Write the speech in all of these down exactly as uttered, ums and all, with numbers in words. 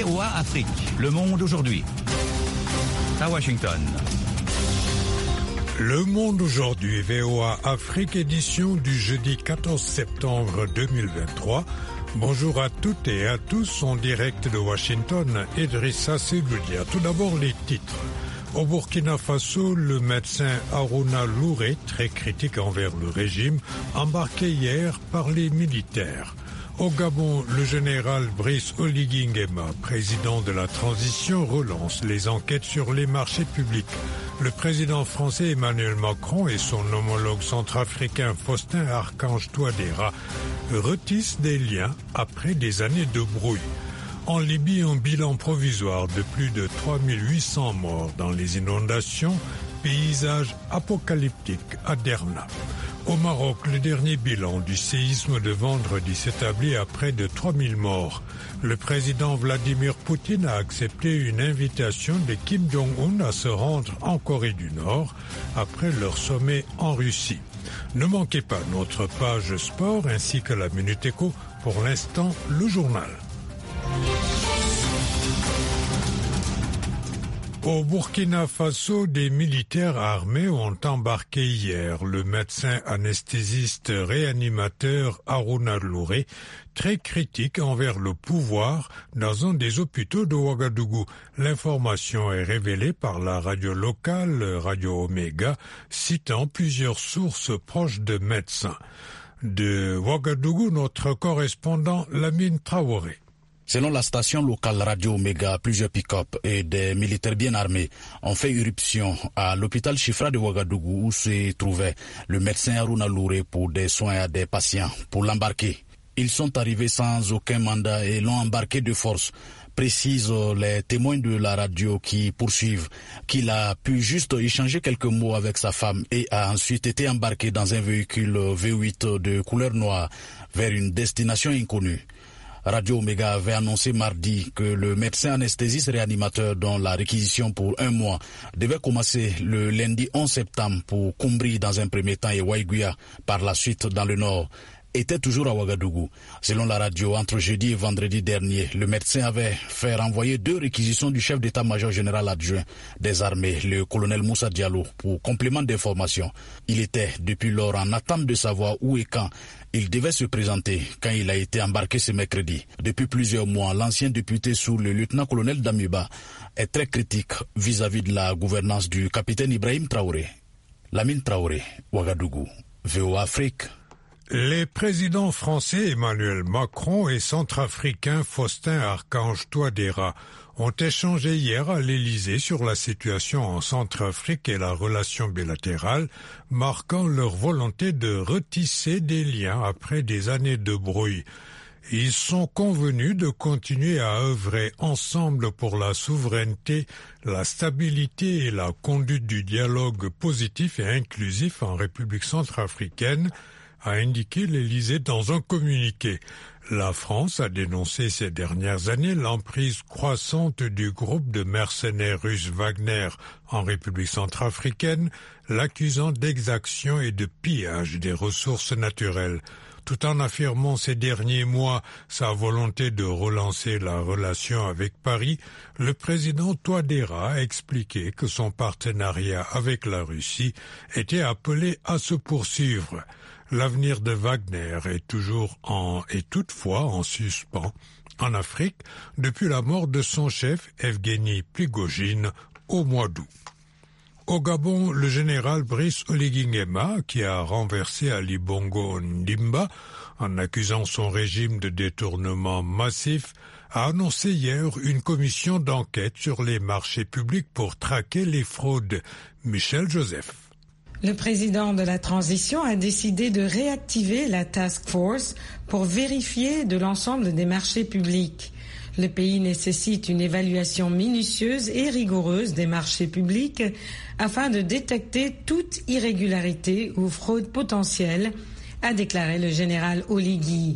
V O A Afrique, Le Monde aujourd'hui. À Washington. Le Monde aujourd'hui, V O A Afrique, édition du jeudi quatorze septembre deux mille vingt-trois. Bonjour à toutes et à tous, en direct de Washington, Idrissa Seloudia. Tout d'abord les titres. Au Burkina Faso, le médecin Harouna Louré, très critique envers le régime, embarqué hier par les militaires. Au Gabon, le général Brice Oligui Nguema, président de la transition, relance les enquêtes sur les marchés publics. Le président français Emmanuel Macron et son homologue centrafricain Faustin Archange Touadéra retissent des liens après des années de brouille. En Libye, un bilan provisoire de plus de trois mille huit cents morts dans les inondations, paysage apocalyptique à Derna. Au Maroc, le dernier bilan du séisme de vendredi s'établit à près de trois mille morts. Le président Vladimir Poutine a accepté une invitation de Kim Jong-un à se rendre en Corée du Nord après leur sommet en Russie. Ne manquez pas notre page sport ainsi que la Minute Éco. Pour l'instant, le journal. Au Burkina Faso, des militaires armés ont embarqué hier le médecin anesthésiste réanimateur Harouna Louré, très critique envers le pouvoir dans un des hôpitaux de Ouagadougou. L'information est révélée par la radio locale, Radio Omega, citant plusieurs sources proches de médecins. De Ouagadougou, notre correspondant Lamine Traoré. Selon la station locale Radio Omega, plusieurs pick-up et des militaires bien armés ont fait irruption à l'hôpital Chifra de Ouagadougou où se trouvait le médecin Harouna Louré pour des soins à des patients. Pour l'embarquer, ils sont arrivés sans aucun mandat et l'ont embarqué de force, précisent les témoins de la radio qui poursuivent qu'il a pu juste échanger quelques mots avec sa femme et a ensuite été embarqué dans un véhicule V huit de couleur noire vers une destination inconnue. Radio Omega avait annoncé mardi que le médecin anesthésiste réanimateur dont la réquisition pour un mois devait commencer le lundi onze septembre pour Koumbri dans un premier temps et Waïguya par la suite dans le nord était toujours à Ouagadougou. Selon la radio, entre jeudi et vendredi dernier, le médecin avait fait renvoyer deux réquisitions du chef d'état-major général adjoint des armées, le colonel Moussa Diallo, pour complément d'information. Il était depuis lors en attente de savoir où et quand il devait se présenter quand il a été embarqué ce mercredi. Depuis plusieurs mois, l'ancien député sous le lieutenant-colonel Damiba est très critique vis-à-vis de la gouvernance du capitaine Ibrahim Traoré. Lamine Traoré, Ouagadougou, V O A Afrique. Les présidents français Emmanuel Macron et centrafricain Faustin Archange Touadéra ont échangé hier à l'Élysée sur la situation en Centrafrique et la relation bilatérale, marquant leur volonté de retisser des liens après des années de brouille. Ils sont convenus de continuer à œuvrer ensemble pour la souveraineté, la stabilité et la conduite du dialogue positif et inclusif en République centrafricaine, a indiqué l'Élysée dans un communiqué. La France a dénoncé ces dernières années l'emprise croissante du groupe de mercenaires russes Wagner en République centrafricaine, l'accusant d'exaction et de pillage des ressources naturelles. Tout en affirmant ces derniers mois sa volonté de relancer la relation avec Paris, le président Touadéra a expliqué que son partenariat avec la Russie était appelé à se poursuivre. L'avenir de Wagner est toujours en, est toutefois en suspens en Afrique depuis la mort de son chef Evgeny Prigojine au mois d'août. Au Gabon, le général Brice Oligui Nguema, qui a renversé Ali Bongo Ondimba en accusant son régime de détournement massif, a annoncé hier une commission d'enquête sur les marchés publics pour traquer les fraudes. Michel Joseph. Le président de la transition a décidé de réactiver la task force pour vérifier de l'ensemble des marchés publics. Le pays nécessite une évaluation minutieuse et rigoureuse des marchés publics afin de détecter toute irrégularité ou fraude potentielle, a déclaré le général Oligui.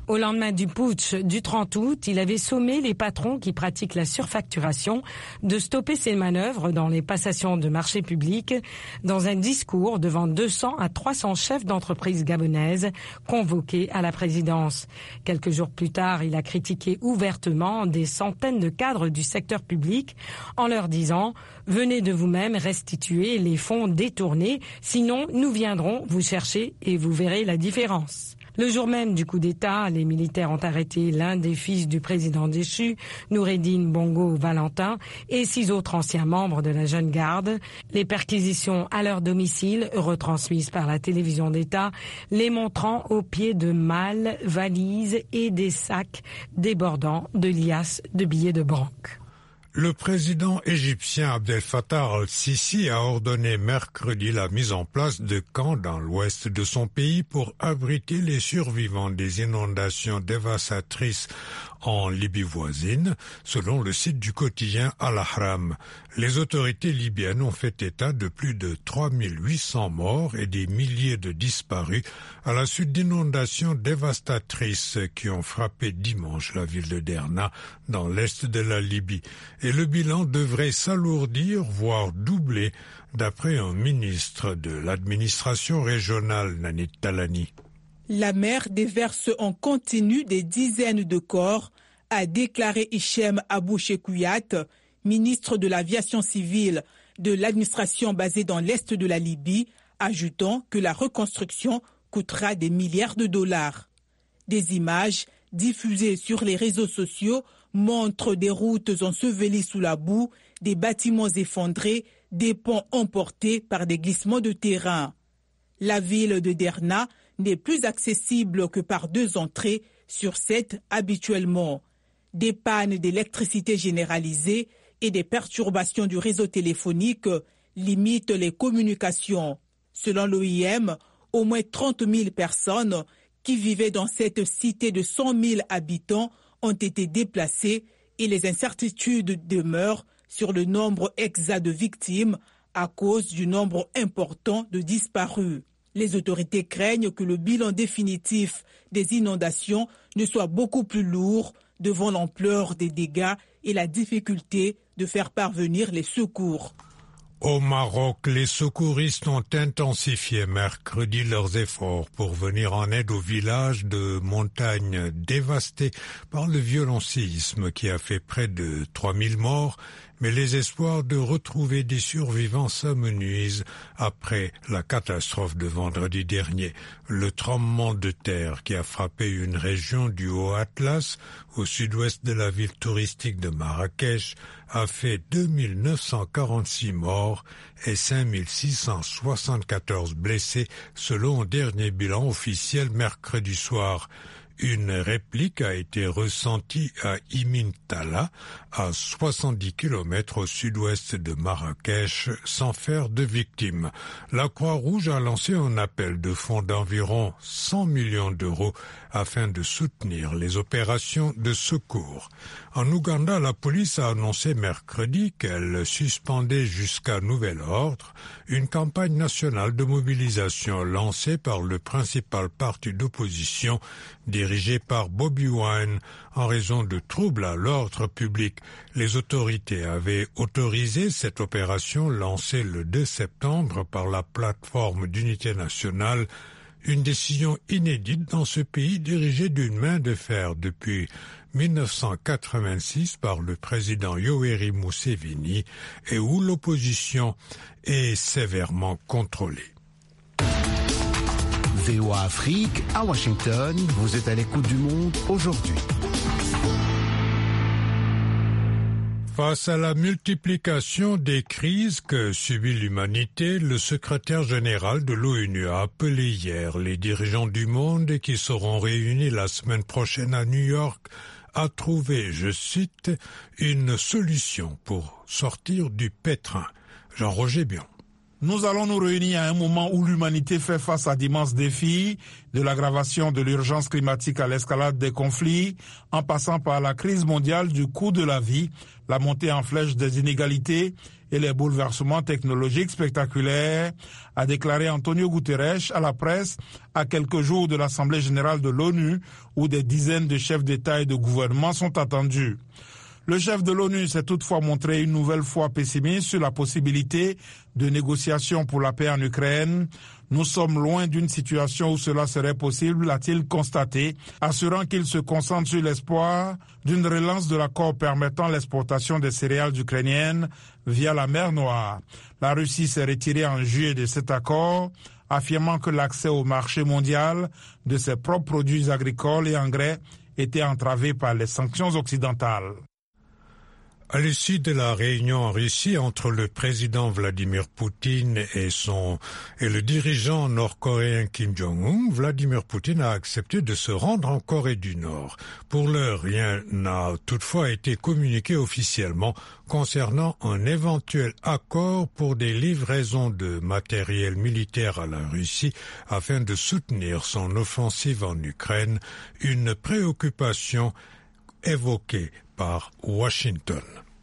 Au lendemain du putsch du trente août, il avait sommé les patrons qui pratiquent la surfacturation de stopper ces manœuvres dans les passations de marchés publics dans un discours devant deux cents à trois cents chefs d'entreprise gabonaises convoqués à la présidence. Quelques jours plus tard, il a critiqué ouvertement des centaines de cadres du secteur public en leur disant « Venez de vous-même restituer les fonds détournés, sinon nous viendrons vous chercher et vous verrez la différence ». Le jour même du coup d'État, les militaires ont arrêté l'un des fils du président déchu, Noureddine Bongo Valentin, et six autres anciens membres de la jeune garde. Les perquisitions à leur domicile, retransmises par la télévision d'État, les montrant au pied de malles, valises et des sacs débordant de liasses de billets de banque. Le président égyptien Abdel Fattah al-Sisi a ordonné mercredi la mise en place de camps dans l'ouest de son pays pour abriter les survivants des inondations dévastatrices en Libye voisine, selon le site du quotidien Al-Ahram. Les autorités libyennes ont fait état de plus de trois mille huit cents morts et des milliers de disparus à la suite d'inondations dévastatrices qui ont frappé dimanche la ville de Derna dans l'est de la Libye. Et le bilan devrait s'alourdir, voire doubler, d'après un ministre de l'administration régionale, Nanit Talani. La mer déverse en continu des dizaines de corps, a déclaré Hichem Abou Chekouyat, ministre de l'aviation civile de l'administration basée dans l'est de la Libye, ajoutant que la reconstruction coûtera des milliards de dollars. Des images diffusées sur les réseaux sociaux montrent des routes ensevelies sous la boue, des bâtiments effondrés, des ponts emportés par des glissements de terrain. La ville de Derna n'est plus accessible que par deux entrées sur sept habituellement. Des pannes d'électricité généralisées et des perturbations du réseau téléphonique limitent les communications. Selon l'O I M, au moins trente mille personnes qui vivaient dans cette cité de cent mille habitants ont été déplacées et les incertitudes demeurent sur le nombre exact de victimes à cause du nombre important de disparus. Les autorités craignent que le bilan définitif des inondations ne soit beaucoup plus lourd devant l'ampleur des dégâts et la difficulté de faire parvenir les secours. Au Maroc, les secouristes ont intensifié mercredi leurs efforts pour venir en aide aux villages de montagne dévastés par le violent séisme qui a fait près de trois mille morts, mais les espoirs de retrouver des survivants s'amenuisent après la catastrophe de vendredi dernier. Le tremblement de terre qui a frappé une région du Haut-Atlas, au sud-ouest de la ville touristique de Marrakech, a fait deux mille neuf cent quarante-six morts et cinq mille six cent soixante-quatorze blessés selon un dernier bilan officiel mercredi soir. Une réplique a été ressentie à Imin Tala, à soixante-dix kilomètres au sud-ouest de Marrakech, sans faire de victimes. La Croix-Rouge a lancé un appel de fonds d'environ cent millions d'euros afin de soutenir les opérations de secours. En Ouganda, la police a annoncé mercredi qu'elle suspendait jusqu'à nouvel ordre une campagne nationale de mobilisation lancée par le principal parti d'opposition dirigé par Bobi Wine en raison de troubles à l'ordre public. Les autorités avaient autorisé cette opération lancée le deux septembre par la plateforme d'unité nationale, une décision inédite dans ce pays dirigé d'une main de fer depuis mille neuf cent quatre-vingt-six par le président Yoweri Museveni et où l'opposition est sévèrement contrôlée. V O A Afrique, à Washington, vous êtes à l'écoute du monde aujourd'hui. Face à la multiplication des crises que subit l'humanité, le secrétaire général de l'ONU a appelé hier les dirigeants du monde qui seront réunis la semaine prochaine à New York à trouver, je cite, une solution pour sortir du pétrin. Jean-Roger Bion. Nous allons nous réunir à un moment où l'humanité fait face à d'immenses défis, de l'aggravation de l'urgence climatique à l'escalade des conflits, en passant par la crise mondiale du coût de la vie, la montée en flèche des inégalités et les bouleversements technologiques spectaculaires, a déclaré Antonio Guterres à la presse à quelques jours de l'Assemblée générale de l'ONU, où des dizaines de chefs d'État et de gouvernement sont attendus. Le chef de l'ONU s'est toutefois montré une nouvelle fois pessimiste sur la possibilité de négociations pour la paix en Ukraine. Nous sommes loin d'une situation où cela serait possible, a-t-il constaté, assurant qu'il se concentre sur l'espoir d'une relance de l'accord permettant l'exportation des céréales ukrainiennes via la mer Noire. La Russie s'est retirée en juillet de cet accord, affirmant que l'accès au marché mondial de ses propres produits agricoles et engrais était entravé par les sanctions occidentales. À l'issue de la réunion en Russie entre le président Vladimir Poutine et son et le dirigeant nord-coréen Kim Jong-un, Vladimir Poutine a accepté de se rendre en Corée du Nord. Pour l'heure, rien n'a toutefois été communiqué officiellement concernant un éventuel accord pour des livraisons de matériel militaire à la Russie afin de soutenir son offensive en Ukraine, une préoccupation évoquée par Washington.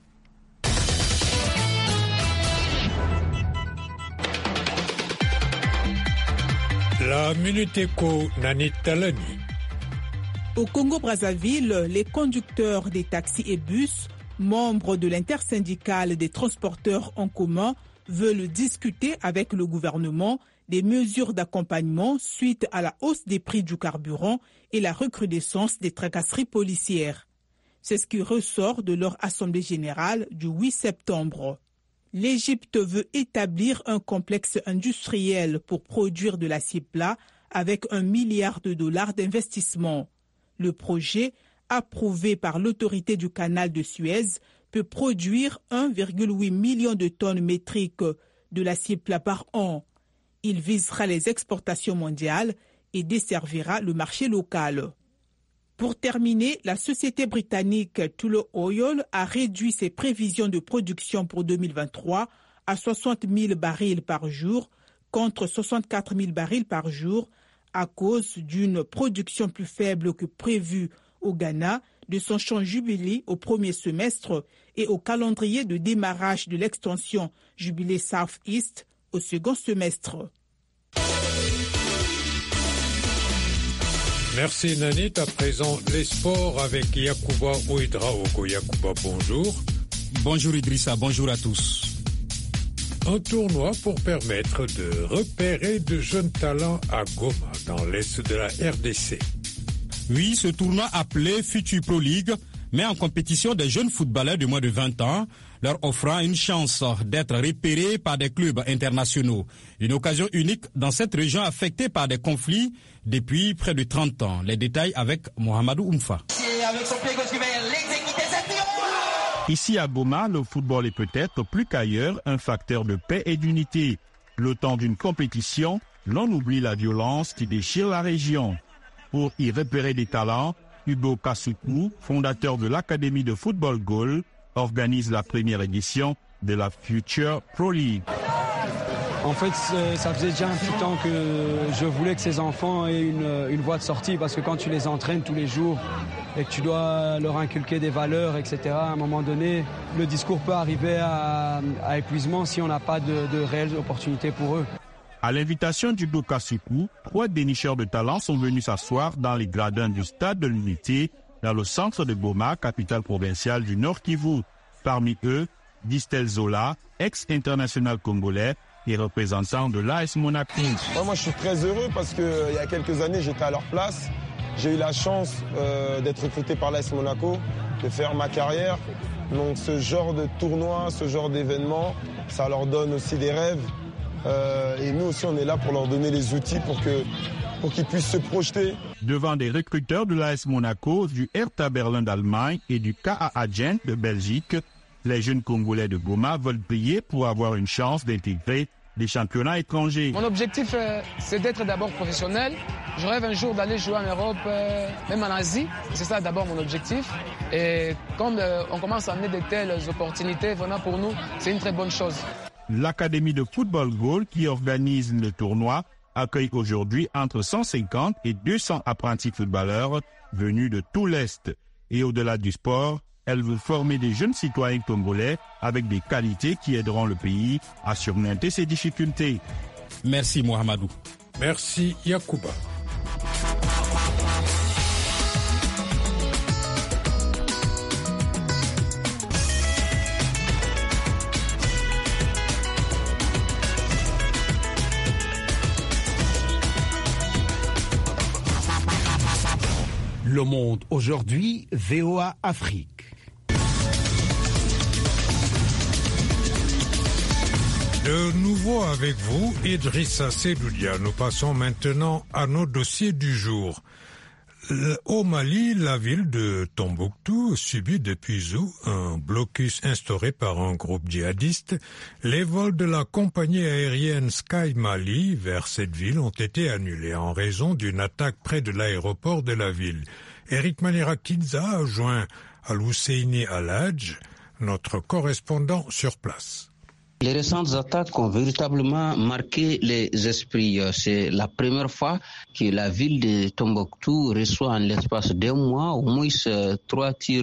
La Minute Éco, Nanit Talani. Au Congo-Brazzaville, les conducteurs des taxis et bus, membres de l'intersyndicale des transporteurs en commun, veulent discuter avec le gouvernement des mesures d'accompagnement suite à la hausse des prix du carburant et la recrudescence des tracasseries policières. C'est ce qui ressort de leur assemblée générale du huit septembre. L'Égypte veut établir un complexe industriel pour produire de l'acier plat avec un milliard de dollars d'investissement. Le projet, approuvé par l'autorité du canal de Suez, peut produire un virgule huit million de tonnes métriques de l'acier plat par an. Il visera les exportations mondiales et desservira le marché local. Pour terminer, la société britannique Tullow Oil a réduit ses prévisions de production pour deux mille vingt-trois à soixante mille barils par jour contre soixante-quatre mille barils par jour à cause d'une production plus faible que prévue au Ghana, de son champ Jubilee au premier semestre et au calendrier de démarrage de l'extension Jubilee South East au second semestre. Merci Nanit. À présent, les sports avec Yacouba Ouedraogo. Yacouba, bonjour. Bonjour Idrissa, bonjour à tous. Un tournoi pour permettre de repérer de jeunes talents à Goma, dans l'est de la R D C. Oui, ce tournoi appelé Future Pro League met en compétition des jeunes footballeurs de moins de vingt ans, leur offrant une chance d'être repérés par des clubs internationaux. Une occasion unique dans cette région affectée par des conflits depuis près de trente ans. Les détails avec Mohamedou Oumfa. Ici à Goma, le football est peut-être plus qu'ailleurs un facteur de paix et d'unité. Le temps d'une compétition, l'on oublie la violence qui déchire la région. Pour y repérer des talents, Hugo Kasuku, fondateur de l'Académie de football Gaulle, organise la première édition de la Future Pro League. En fait, ça faisait déjà un petit temps que je voulais que ces enfants aient une, une voie de sortie, parce que quand tu les entraînes tous les jours et que tu dois leur inculquer des valeurs, et cetera, à un moment donné, le discours peut arriver à, à épuisement si on n'a pas de, de réelles opportunités pour eux. À l'invitation du Dokasuku, trois dénicheurs de talent sont venus s'asseoir dans les gradins du Stade de l'Unité, dans le centre de Goma, capitale provinciale du Nord Kivu. Parmi eux, Distel Zola, ex-international congolais et représentant de l'A S Monaco. Ouais, moi, je suis très heureux parce qu'il y a quelques années, j'étais à leur place. J'ai eu la chance euh, d'être recruté par l'A S Monaco, de faire ma carrière. Donc ce genre de tournoi, ce genre d'événement, ça leur donne aussi des rêves. Euh, et nous aussi, on est là pour leur donner les outils pour que, pour qu'ils puissent se projeter. Devant des recruteurs de l'A S Monaco, du Hertha Berlin d'Allemagne et du K A Gent de Belgique, les jeunes Congolais de Goma veulent briller pour avoir une chance d'intégrer les championnats étrangers. Mon objectif, euh, c'est d'être d'abord professionnel. Je rêve un jour d'aller jouer en Europe, euh, même en Asie. C'est ça d'abord mon objectif. Et comme euh, on commence à amener de telles opportunités, vraiment pour nous, c'est une très bonne chose. L'Académie de football Goal, qui organise le tournoi, accueille aujourd'hui entre cent cinquante et deux cents apprentis footballeurs venus de tout l'Est. Et au-delà du sport, elle veut former des jeunes citoyens congolais avec des qualités qui aideront le pays à surmonter ses difficultés. Merci Mohamedou. Merci Yacouba. Le Monde aujourd'hui, V O A Afrique. De nouveau avec vous, Idrissa Sedoudia. Nous passons maintenant à nos dossiers du jour. Au Mali, la ville de Tombouctou subit depuis août un blocus instauré par un groupe djihadiste. Les vols de la compagnie aérienne Sky Mali vers cette ville ont été annulés en raison d'une attaque près de l'aéroport de la ville. Eric Manira-Kidza a joint Al-Husseini Al-Hadj, notre correspondant sur place. Les récentes attaques ont véritablement marqué les esprits. C'est la première fois que la ville de Tombouctou reçoit en l'espace d'un mois au moins trois tirs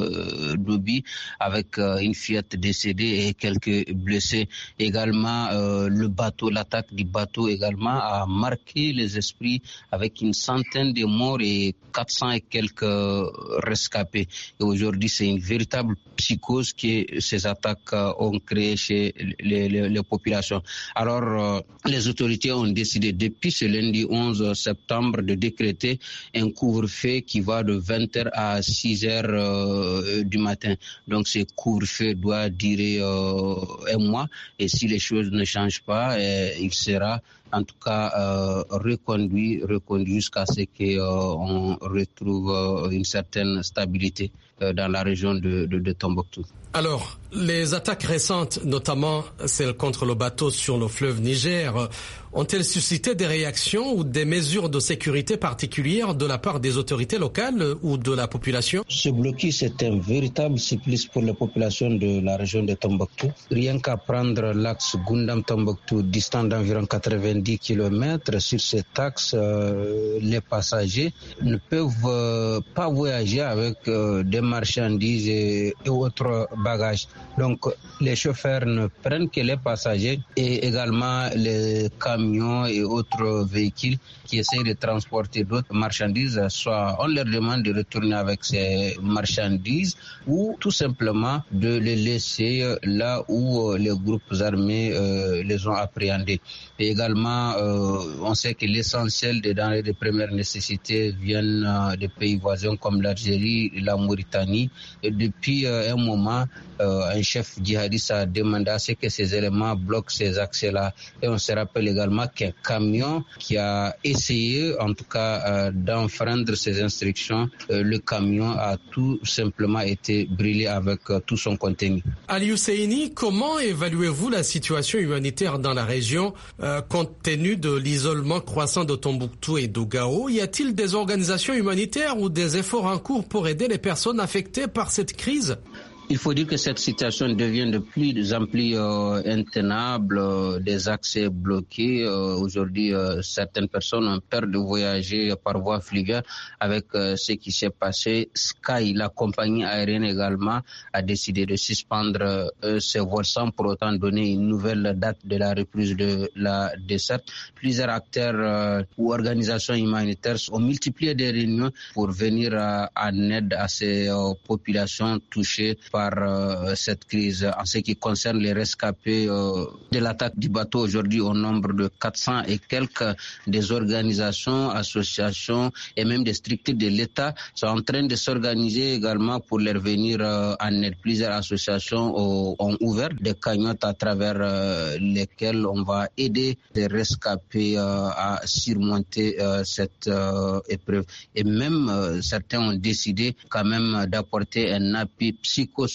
d'obus avec une fillette décédée et quelques blessés. Également, le bateau, l'attaque du bateau également a marqué les esprits avec une centaine de morts et quatre cents et quelques rescapés. Et aujourd'hui, c'est une véritable psychose que ces attaques ont créée chez Les, les, les populations. Alors, euh, les autorités ont décidé depuis ce lundi onze septembre de décréter un couvre-feu qui va de vingt heures à six heures euh, du matin. Donc, ce couvre-feu doit durer euh, un mois et si les choses ne changent pas, euh, il sera en tout cas euh, reconduit, reconduit jusqu'à ce qu'on euh, retrouve euh, une certaine stabilité euh, dans la région de, de, de Tombouctou. Alors, les attaques récentes, notamment celles contre le bateau sur le fleuve Niger, ont-elles suscité des réactions ou des mesures de sécurité particulières de la part des autorités locales ou de la population? Ce blocus est un véritable supplice pour la population de la région de Tombouctou. Rien qu'à prendre l'axe Goundam-Tombouctou, distant d'environ quatre-vingt-dix kilomètres, sur cet axe, euh, les passagers ne peuvent euh, pas voyager avec euh, des marchandises et, et autres bagages. Donc, les chauffeurs ne prennent que les passagers et également les camions et autres véhicules qui essayent de transporter d'autres marchandises. Soit on leur demande de retourner avec ces marchandises ou tout simplement de les laisser là où les groupes armés euh, les ont appréhendés. Et également, euh, on sait que l'essentiel des denrées de première nécessité viennent euh, des pays voisins comme l'Algérie, la Mauritanie. Et depuis euh, un moment, euh, un chef djihadiste a demandé à ce que ces éléments bloquent ces accès-là. Et on se rappelle également qu'un camion qui a essayé, en tout cas, euh, d'enfreindre ces instructions, euh, le camion a tout simplement été brûlé avec euh, tout son contenu. Ali Husseini, comment évaluez-vous la situation humanitaire dans la région euh, compte tenu de l'isolement croissant de Tombouctou et d'Ougao? Y a-t-il des organisations humanitaires ou des efforts en cours pour aider les personnes affectées par cette crise? Il faut dire que cette situation devient de plus en plus euh, intenable, euh, des accès bloqués. Euh, aujourd'hui, euh, certaines personnes ont peur de voyager par voie fluviale avec euh, ce qui s'est passé. Sky, la compagnie aérienne également, a décidé de suspendre euh, ses vols sans pour autant donner une nouvelle date de la reprise de la desserte. Plusieurs acteurs euh, ou organisations humanitaires ont multiplié des réunions pour venir euh, en aide à ces euh, populations touchées par euh, cette crise. En ce qui concerne les rescapés euh, de l'attaque du bateau aujourd'hui au nombre de quatre cents et quelques, des organisations, associations et même des structures de l'État sont en train de s'organiser également pour leur venir euh, en aide. Plusieurs associations ont, ont ouvert des cagnottes à travers euh, lesquelles on va aider les rescapés euh, à surmonter euh, cette euh, épreuve. Et même euh, certains ont décidé quand même d'apporter un appui psychosocial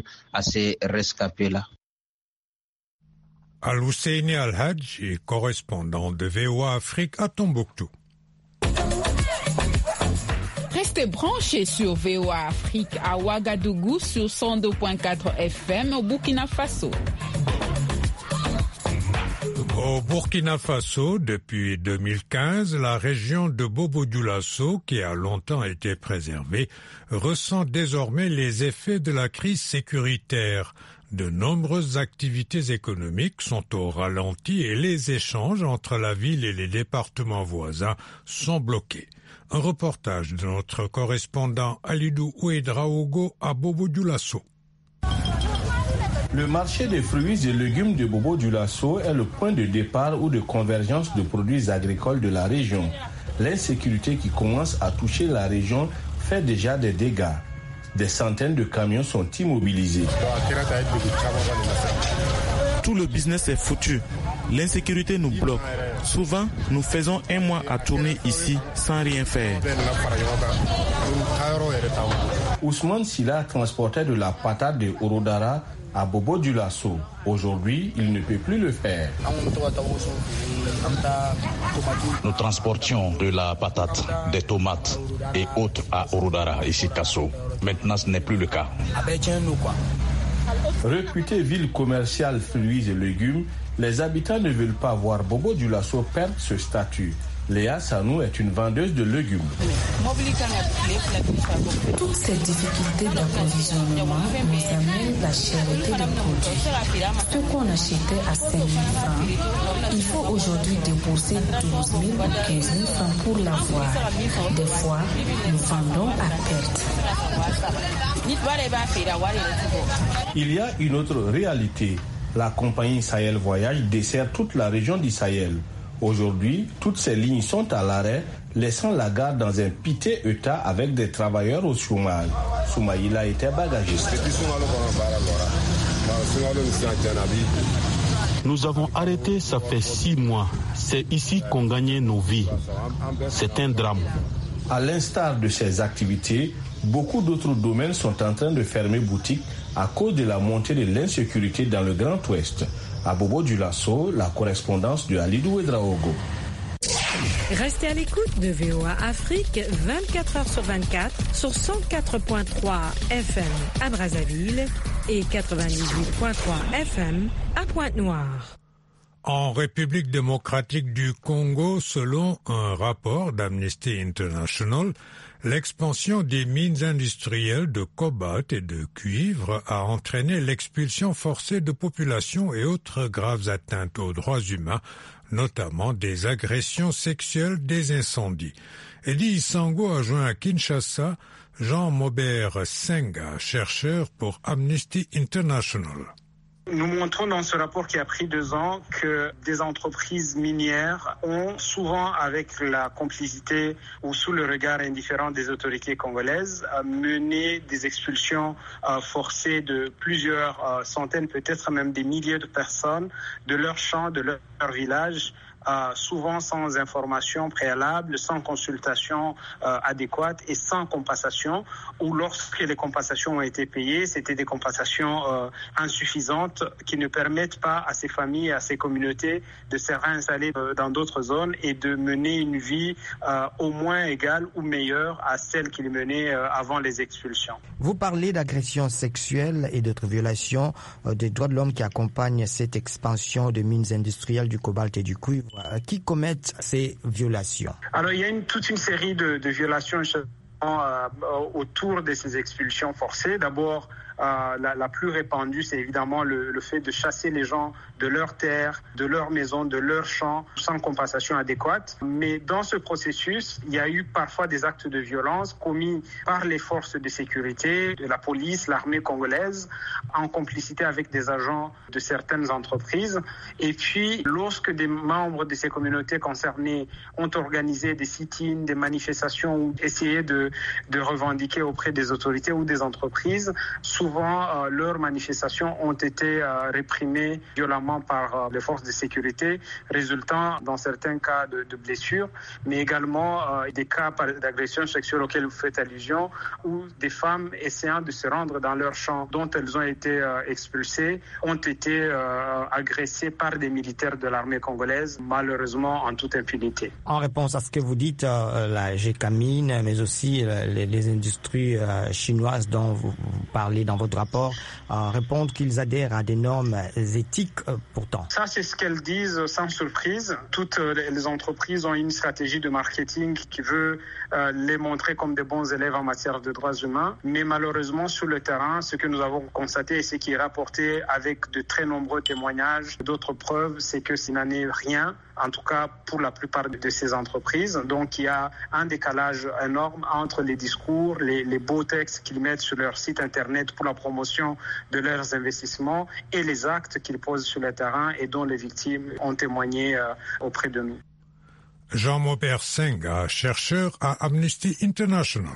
à ces rescapés-là. Al-Husseini Al-Hadj est correspondant de V O A Afrique à Tombouctou. Restez branchés sur V O A Afrique à Ouagadougou sur cent deux virgule quatre F M au Burkina Faso. Au Burkina Faso, depuis deux mille quinze, la région de Bobo-Dioulasso, qui a longtemps été préservée, ressent désormais les effets de la crise sécuritaire. De nombreuses activités économiques sont au ralenti et les échanges entre la ville et les départements voisins sont bloqués. Un reportage de notre correspondant Alidou Ouedraogo à Bobo-Dioulasso. Le marché des fruits et légumes de Bobo-Dioulasso est le point de départ ou de convergence de produits agricoles de la région. L'insécurité qui commence à toucher la région fait déjà des dégâts. Des centaines de camions sont immobilisés. Tout le business est foutu. L'insécurité nous bloque. Souvent, nous faisons un mois à tourner ici sans rien faire. Ousmane Silla transportait de la patate de Orodara à Bobo-Dioulasso. Aujourd'hui, il ne peut plus le faire. Nous transportions de la patate, des tomates et autres à Orodara, ici Kasso. Maintenant, ce n'est plus le cas. Réputée ville commerciale fruits et légumes, les habitants ne veulent pas voir Bobo-Dioulasso perdre ce statut. Léa Sanou est une vendeuse de légumes. Toutes ces difficultés d'approvisionnement nous amènent la cherté des produits. Ce qu'on achetait à cinq mille francs, il faut aujourd'hui débourser douze mille ou quinze mille francs pour l'avoir. Des fois, nous vendons à perte. Il y a une autre réalité. La compagnie Sahel Voyage dessert toute la région du Sahel. Aujourd'hui, toutes ces lignes sont à l'arrêt, laissant la gare dans un piteux état avec des travailleurs au chômage. Soumaïla était bagagiste. Nous avons arrêté, ça fait six mois. C'est ici qu'on gagnait nos vies. C'est un drame. À l'instar de ces activités, beaucoup d'autres domaines sont en train de fermer boutique à cause de la montée de l'insécurité dans le Grand Ouest. À Bobo-Dioulasso, la correspondance de Alidou Ouedraogo. Restez à l'écoute de V O A Afrique vingt-quatre heures sur vingt-quatre sur cent quatre point trois F M à Brazzaville et quatre-vingt-dix-huit point trois F M à Pointe-Noire. En République démocratique du Congo, selon un rapport d'Amnesty International, l'expansion des mines industrielles de cobalt et de cuivre a entraîné l'expulsion forcée de populations et autres graves atteintes aux droits humains, notamment des agressions sexuelles, des incendies. Eddie Isango a joint à Kinshasa Jean Maubert Senga, chercheur pour Amnesty International. Nous montrons dans ce rapport qui a pris deux ans que des entreprises minières ont souvent, avec la complicité ou sous le regard indifférent des autorités congolaises, mené des expulsions forcées de plusieurs centaines, peut-être même des milliers de personnes de leurs champs, de leur village, Euh, souvent sans information préalable, sans consultation euh, adéquate et sans compensation, ou lorsque les compensations ont été payées, c'était des compensations euh, insuffisantes qui ne permettent pas à ces familles et à ces communautés de se réinstaller euh, dans d'autres zones et de mener une vie euh, au moins égale ou meilleure à celle qu'ils menaient euh, avant les expulsions. Vous parlez d'agressions sexuelles et d'autres violations euh, des droits de l'homme qui accompagnent cette expansion de mines industrielles du cobalt et du cuivre. Qui commettent ces violations? Alors, il y a une, toute une série de, de violations euh, autour de ces expulsions forcées. D'abord, euh, la, la plus répandue, c'est évidemment le, le fait de chasser les gens de leurs terres, de leurs maisons, de leurs champs, sans compensation adéquate. Mais dans ce processus, il y a eu parfois des actes de violence commis par les forces de sécurité, de la police, l'armée congolaise, en complicité avec des agents de certaines entreprises. Et puis, lorsque des membres de ces communautés concernées ont organisé des sit-ins, des manifestations ou essayé de, de revendiquer auprès des autorités ou des entreprises, souvent euh, leurs manifestations ont été euh, réprimées violemment par euh, les forces de sécurité, résultant dans certains cas de, de blessures, mais également euh, des cas d'agression sexuelle auxquels vous faites allusion, ou des femmes essayant de se rendre dans leur champ dont elles ont été euh, expulsées, ont été euh, agressées par des militaires de l'armée congolaise, malheureusement en toute impunité. En réponse à ce que vous dites, euh, la Gécamine, mais aussi euh, les, les industries euh, chinoises dont vous, vous parlez dans votre rapport, euh, répondent qu'ils adhèrent à des normes éthiques euh, pourtant. Ça, c'est ce qu'elles disent sans surprise. Toutes les entreprises ont une stratégie de marketing qui veut euh, les montrer comme des bons élèves en matière de droits humains. Mais malheureusement, sur le terrain, ce que nous avons constaté et ce qui est rapporté avec de très nombreux témoignages, d'autres preuves, c'est que ça n'en est rien, en tout cas pour la plupart de ces entreprises. Donc il y a un décalage énorme entre les discours, les, les beaux textes qu'ils mettent sur leur site internet pour la promotion de leurs investissements et les actes qu'ils posent sur le terrain et dont les victimes ont témoigné euh, auprès de nous. Jean-Maubert Senga, chercheur à Amnesty International.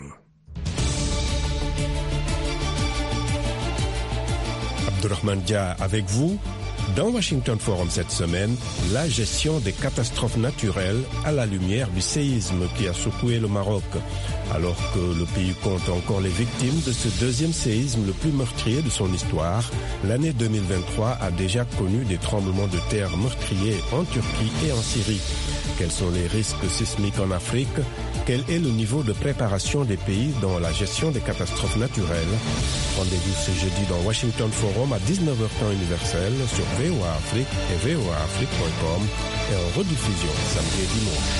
Abdurrahman Dia avec vous. Dans Washington Forum cette semaine, la gestion des catastrophes naturelles à la lumière du séisme qui a secoué le Maroc. Alors que le pays compte encore les victimes de ce deuxième séisme le plus meurtrier de son histoire, l'année deux mille vingt-trois a déjà connu des tremblements de terre meurtriers en Turquie et en Syrie. Quels sont les risques sismiques en Afrique? Quel est le niveau de préparation des pays dans la gestion des catastrophes naturelles? Rendez-vous ce jeudi dans Washington Forum à dix-neuf heures temps universel sur V O A Afrique et V O A Afrique point com et en rediffusion samedi et dimanche.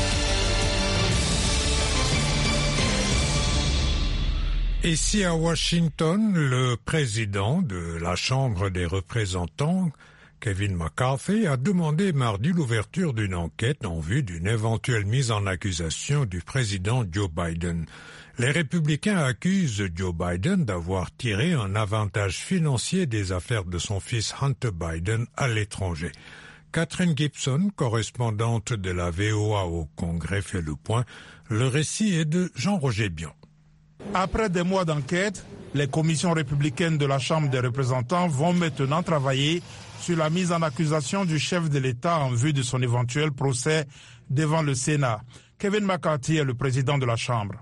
Ici à Washington, le président de la Chambre des représentants, Kevin McCarthy, a demandé mardi l'ouverture d'une enquête en vue d'une éventuelle mise en accusation du président Joe Biden. Les républicains accusent Joe Biden d'avoir tiré un avantage financier des affaires de son fils Hunter Biden à l'étranger. Catherine Gibson, correspondante de la V O A au Congrès, fait le point. Le récit est de Jean-Roger Bion. Après des mois d'enquête, les commissions républicaines de la Chambre des représentants vont maintenant travailler sur la mise en accusation du chef de l'État en vue de son éventuel procès devant le Sénat. Kevin McCarthy est le président de la Chambre.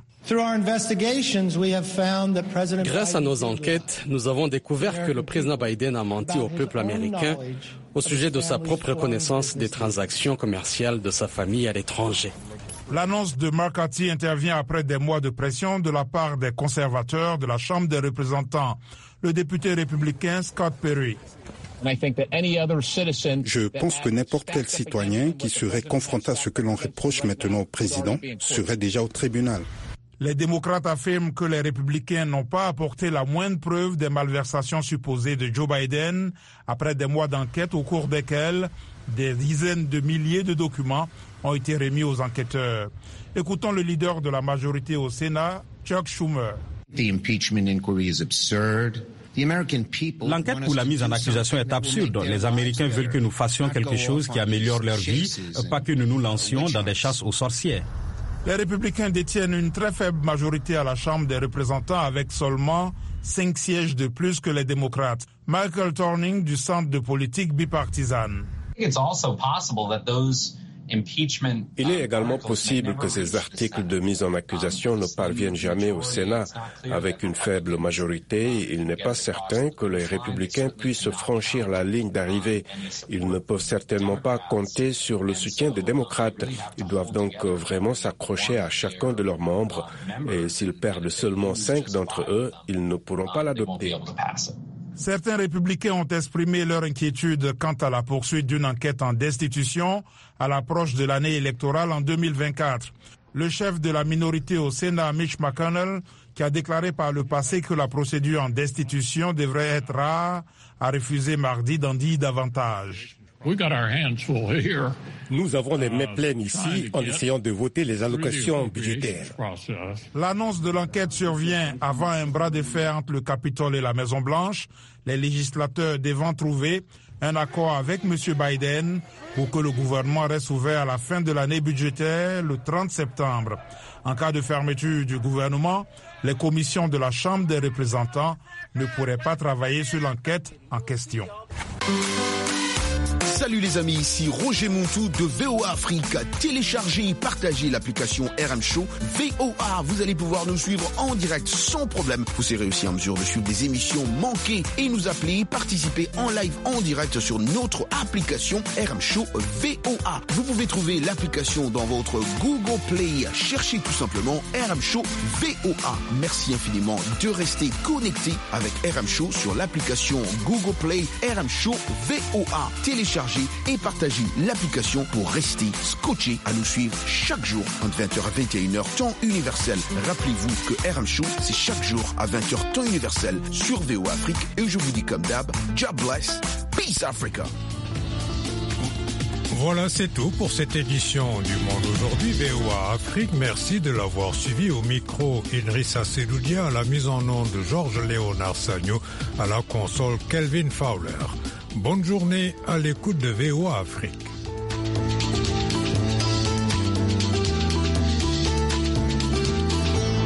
Grâce à nos enquêtes, nous avons découvert que le président Biden a menti au peuple américain au sujet de sa propre connaissance des transactions commerciales de sa famille à l'étranger. L'annonce de McCarthy intervient après des mois de pression de la part des conservateurs de la Chambre des représentants. Le député républicain Scott Perry. Je pense que n'importe quel citoyen qui serait confronté à ce que l'on reproche maintenant au président serait déjà au tribunal. Les démocrates affirment que les républicains n'ont pas apporté la moindre preuve des malversations supposées de Joe Biden après des mois d'enquête au cours desquels des dizaines de milliers de documents ont été remis aux enquêteurs. Écoutons le leader de la majorité au Sénat, Chuck Schumer. L'enquête pour la mise en accusation est absurde. Les Américains veulent que nous fassions quelque chose qui améliore leur vie, pas que nous nous lancions dans des chasses aux sorcières. Les républicains détiennent une très faible majorité à la Chambre des représentants avec seulement cinq sièges de plus que les démocrates. Michael Torning du Centre de politique bipartisane. Il est également possible que ces articles de mise en accusation ne parviennent jamais au Sénat. Avec une faible majorité, il n'est pas certain que les républicains puissent franchir la ligne d'arrivée. Ils ne peuvent certainement pas compter sur le soutien des démocrates. Ils doivent donc vraiment s'accrocher à chacun de leurs membres. Et s'ils perdent seulement cinq d'entre eux, ils ne pourront pas l'adopter. Certains républicains ont exprimé leur inquiétude quant à la poursuite d'une enquête en destitution à l'approche de l'année électorale en deux mille vingt-quatre. Le chef de la minorité au Sénat, Mitch McConnell, qui a déclaré par le passé que la procédure en destitution devrait être rare, a refusé mardi d'en dire davantage. Nous avons les mains pleines ici en essayant de voter les allocations budgétaires. L'annonce de l'enquête survient avant un bras de fer entre le Capitole et la Maison-Blanche, les législateurs devant trouver un accord avec M. Biden pour que le gouvernement reste ouvert à la fin de l'année budgétaire le trente septembre. En cas de fermeture du gouvernement, les commissions de la Chambre des représentants ne pourraient pas travailler sur l'enquête en question. Salut les amis, ici Roger Montou de V O A Afrique. Téléchargez et partagez l'application R M Show V O A. Vous allez pouvoir nous suivre en direct sans problème. Vous serez aussi en mesure de suivre des émissions manquées et nous appeler, participer en live en direct sur notre application R M Show V O A. Vous pouvez trouver l'application dans votre Google Play. Cherchez tout simplement R M Show V O A. Merci infiniment de rester connecté avec R M Show sur l'application Google Play R M Show V O A. Téléchargez et partagez l'application pour rester scotché à nous suivre chaque jour entre vingt heures à vingt et une heures temps universel. Rappelez-vous que R M Show c'est chaque jour à vingt heures temps universel sur V O A Afrique et je vous dis comme d'hab, God bless, peace Africa. Voilà, c'est tout pour cette édition du Monde aujourd'hui V O A Afrique. Merci de l'avoir suivi. Au micro, Idrissa Seloudia, à la mise en onde de Georges-Léonard Sagno, à la console Kelvin Fowler. Bonne journée à l'écoute de V O A Afrique.